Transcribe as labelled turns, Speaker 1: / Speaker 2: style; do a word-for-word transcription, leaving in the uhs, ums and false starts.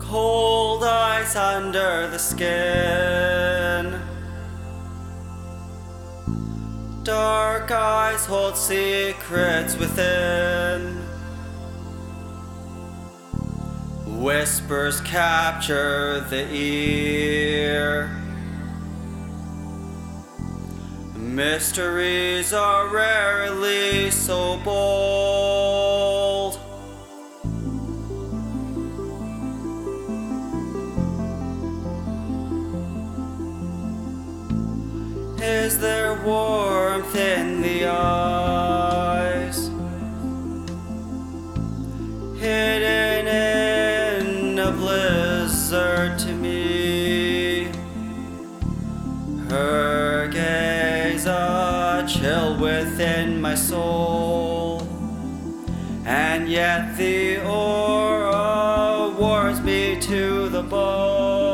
Speaker 1: Cold ice under the skin. Dark eyes hold secrets within. Whispers capture the ear. Mysteries are rarely so bold. Is there warmth in the eyes, hidden in a blizzard to me? Her gaze a chill within my soul, and yet the aura warms me to the bone.